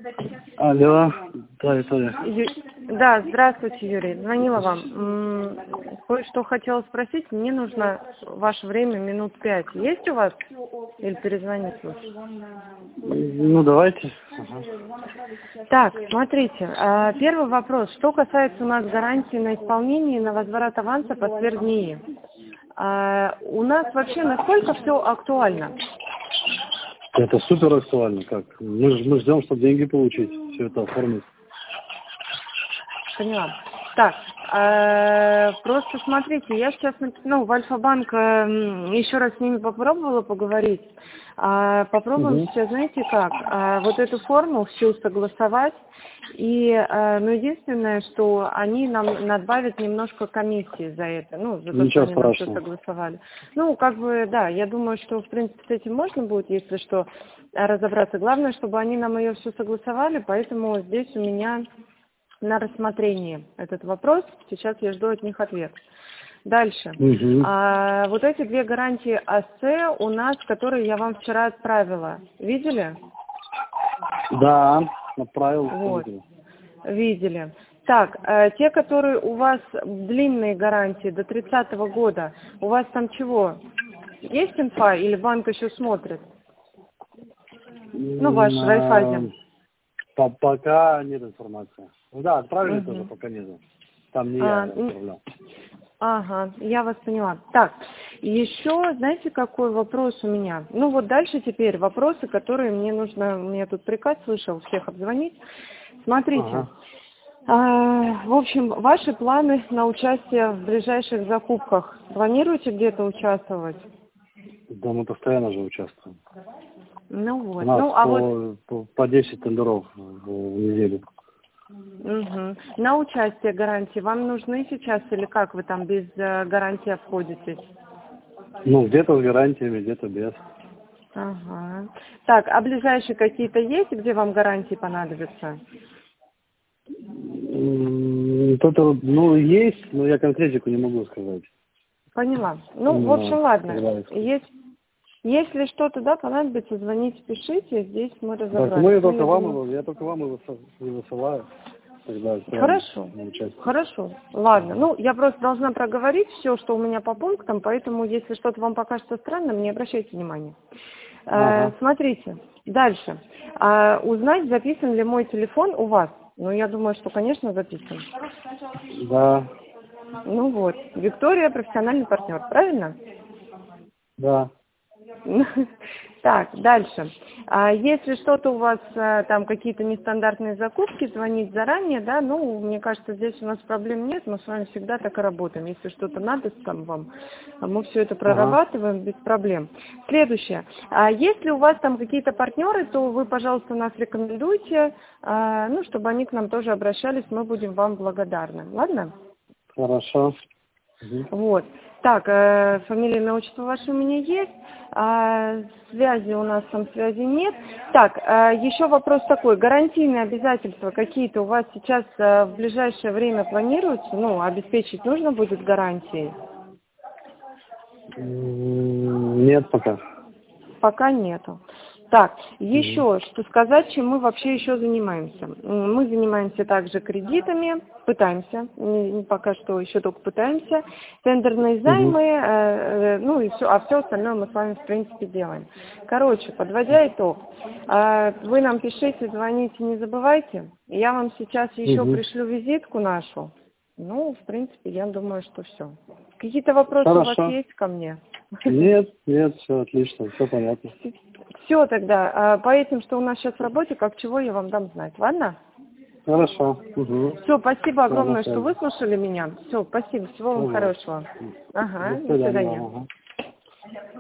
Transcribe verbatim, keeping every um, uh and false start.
Алло, да, Виктория. Ю... Да, здравствуйте, Юрий. Звонила вам. М, Кое-что хотела спросить. Мне нужно ваше время минут пять. Есть у вас? Или перезвонить лучше? Ну, давайте. Ага. Так, смотрите. а, Первый вопрос. Что касается у нас гарантии на исполнение и на возврат аванса по сверхднии. А, У нас вообще насколько все актуально? Это супер актуально. Как? Мы, ж- мы ждем, чтобы деньги получить, все это оформить. Поняла. Так, э, просто смотрите, я сейчас, ну, в Альфа-банк э, еще раз с ними попробовала поговорить. А, попробуем Угу. сейчас, знаете как, а, вот эту форму всю согласовать. И, э, ну, единственное, что они нам надбавят немножко комиссии за это, ну, за то, что Ничего они нам все страшного. согласовали. Ну, как бы, да, я думаю, что, в принципе, с этим можно будет, если что, разобраться. Главное, чтобы они нам ее все согласовали, поэтому здесь у меня на рассмотрение этот вопрос. Сейчас я жду от них ответ. Дальше. Угу. А, вот эти две гарантии АС у нас, которые я вам вчера отправила. Видели? Да, отправил. Вот. смотрю. Видели. Так, э, те, которые у вас длинные гарантии до тридцатого года, у вас там чего? Есть инфа или банк еще смотрит? Ну, ваш М, а, Райфайзен. по- Пока нет информации. Ну да, отправили тоже, Угу. пока нет. Там не я А, м, отправлял. Ага, я вас поняла. Так, еще, знаете, какой вопрос у меня? Ну вот дальше теперь вопросы, которые мне нужно, у меня тут приказ слышал всех обзвонить. Смотрите, Ага. а, в общем, ваши планы на участие в ближайших закупках. Планируете где-то участвовать? Да, мы постоянно же участвуем. Ну У вот, нас ну а вот по, по, по десять тендеров в, в неделю. мгм. На участие гарантии вам нужны сейчас или как вы там без э, гарантии обходитесь? Ну, где-то с гарантиями, где-то без. Ага. Так, а ближайшие какие-то есть, где вам гарантии понадобятся? М, Кто-то, ну, есть, но я конкретику не могу сказать. Поняла. Ну, в общем, Именно ладно. когда искать. Есть, если что-то, да, понадобится, звоните, пишите. Здесь мы Так, мы разобрались. Ну, только я вам думаю... его, я только вам его высыл- и высылаю, тогда к вам Хорошо. на участие. Хорошо. Ладно. Ага. Ну, я просто должна проговорить все, что у меня по пунктам, поэтому, если что-то вам покажется странным, не обращайте внимания. Э, Ага. смотрите. Дальше. А, узнать, записан ли мой телефон у вас. Ну, я думаю, что, конечно, записан. Да, Ну вот, Виктория профессиональный партнер, правильно? да. Так, дальше. А если что-то у вас а, там какие-то нестандартные закупки, звонить заранее, да, ну, мне кажется, здесь у нас проблем нет, мы с вами всегда так и работаем. Если что-то надо там вам, а мы все это Ага. прорабатываем без проблем. Следующее. А если у вас там какие-то партнеры, то вы, пожалуйста, нас рекомендуйте, а, ну, чтобы они к нам тоже обращались, мы будем вам благодарны. Ладно? Хорошо. Угу. Вот. Так, э, фамилия, имя, отчество ваше у меня есть. А, связи у нас там связи нет. Так, э, еще вопрос такой. Гарантийные обязательства какие-то у вас сейчас э, в ближайшее время планируются? Ну, обеспечить нужно будет гарантии? М, Нет пока. Пока нету. Так, Угу. еще что сказать, чем мы вообще еще занимаемся. М, Мы занимаемся также кредитами, пытаемся, не- не пока что еще только пытаемся, тендерные Угу. займы, э, э, ну и все, а все остальное мы с вами в принципе делаем. Короче, подводя итог, э, вы нам пишите, звоните, не забывайте. Я вам сейчас еще Угу. пришлю визитку нашу. Ну, в принципе, я думаю, что все. Какие-то вопросы у вас Хорошо. есть ко мне? Нет, нет, все отлично, все понятно. Все тогда. а, По этим, что у нас сейчас в работе, как чего, я вам дам знать. Ладно? Хорошо. Угу. Все, спасибо Все, на огромное, что связи. выслушали меня. Все, спасибо. Всего вам Ага. хорошего. Ага, До до свидания. свидания. Ага.